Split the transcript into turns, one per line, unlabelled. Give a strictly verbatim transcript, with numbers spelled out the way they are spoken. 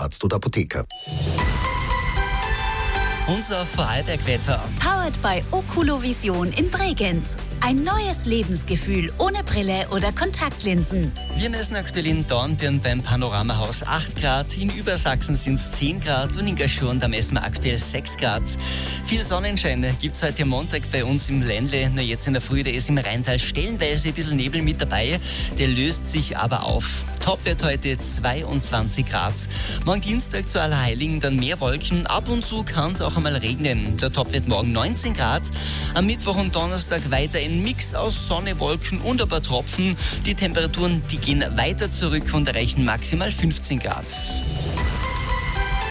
Arzt oder Apotheker.
Unser Vorarlberg-Wetter.
Powered by Oculovision in Bregenz. Ein neues Lebensgefühl ohne Brille oder Kontaktlinsen.
Wir messen aktuell in Dornbirn beim Panoramahaus acht Grad, in Übersachsen sind es zehn Grad und in Gaschurn, da messen wir aktuell sechs Grad. Viel Sonnenschein gibt es heute Montag bei uns im Ländle. Nur jetzt in der Früh, da ist im Rheintal stellenweise ein bisschen Nebel mit dabei. Der löst sich aber auf. Top wird heute zweiundzwanzig Grad. Morgen Dienstag zu Allerheiligen dann mehr Wolken. Ab und zu kann es auch einmal regnen. Der Top wird morgen neunzehn Grad. Am Mittwoch und Donnerstag weiter ein Mix aus Sonne, Wolken und ein paar Tropfen. Die Temperaturen, die gehen weiter zurück und erreichen maximal fünfzehn Grad.